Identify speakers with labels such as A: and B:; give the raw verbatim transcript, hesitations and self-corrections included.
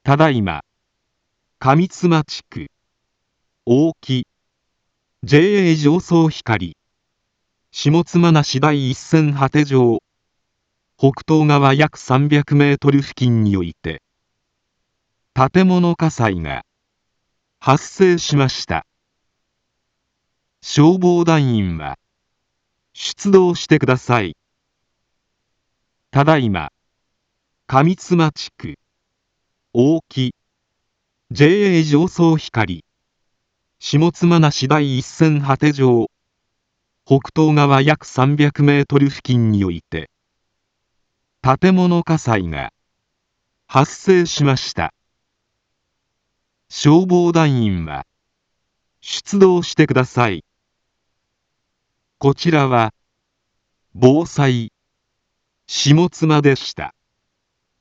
A: ただいま上妻地区大木 ジェーエー 上層光下妻な市第一線果て上北東側約さんびゃくメートル付近において建物火災が発生しました。消防団員は出動してください。ただいま上妻地区大木 ジェーエー 上層光下妻な市第一線果て上北東側約さんびゃくメートル付近において建物火災が発生しました。消防団員は出動してください。こちらは防災下妻でした。